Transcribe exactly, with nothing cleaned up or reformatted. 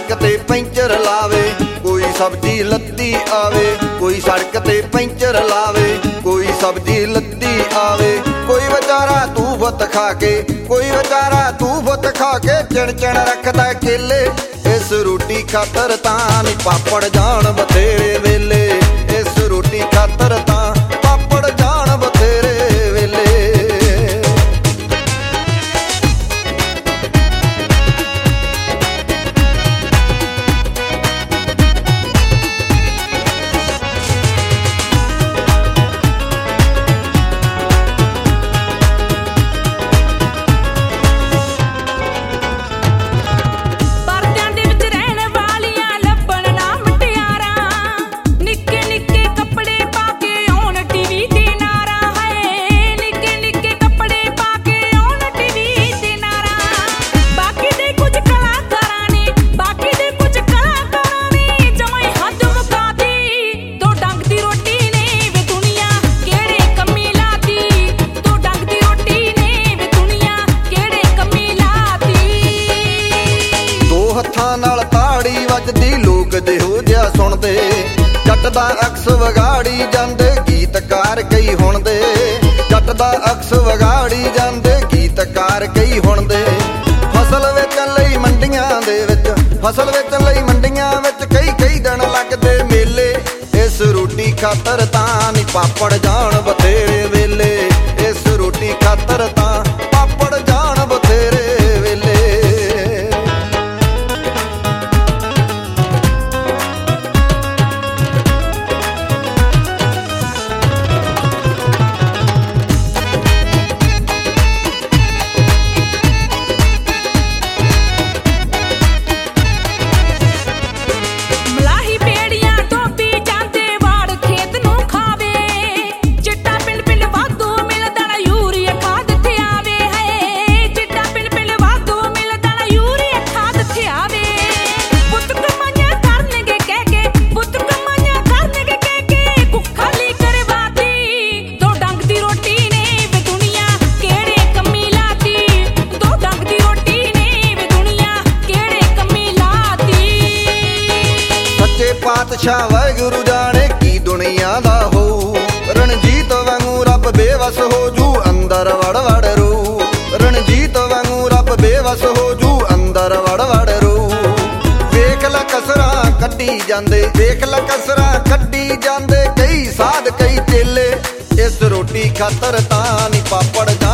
सड़क ते पैंचर लावे, कोई सब्जी लद्दी आवे, कोई सड़क ते पैंचर लावे, कोई सब्जी लद्दी आवे। कोई बेचारा तूफत खा के, कोई बेचारा तूफत खा के चिण चिण रखदा केले। इस रोटी खातर तां नी पापड़ जान बथेरे वेले, इस रोटी खातर तां पापड़ जान बथेरे वेले। हत्थां नाल ताड़ी वजदी लोक जिहो जिहा सुणदे, जट दा अक्स वगाड़ी जांदे गीतकार कई हुण दे, जट दा अक्स वगाड़ी जांदे गीतकार कई हुण दे। फसल वेचण लई मंडियां दे विच, फसल वेचण लई मंडियां विच कई कई दिन लगदे मेले। इस रोटी खातर तां नी पापड़ जान बथेरे वेले, इस रोटी खातर तां पापड़ जान बथेरे वेले। पातशाह वाहिगुरू जाने की दुनिया दा हो, रणजीत वांगू रब बेवस हो जू अंदर वड़ वड़ रू, रणजीत वांगू रब बेवस हो जू अंदर वड़ वड़ रू। वेख ला कसरा कड्डी जांदे, वेख ला कसरा कड्डी जांदे कई साध कई चेले। इस रोटी खातर तां नी पापड़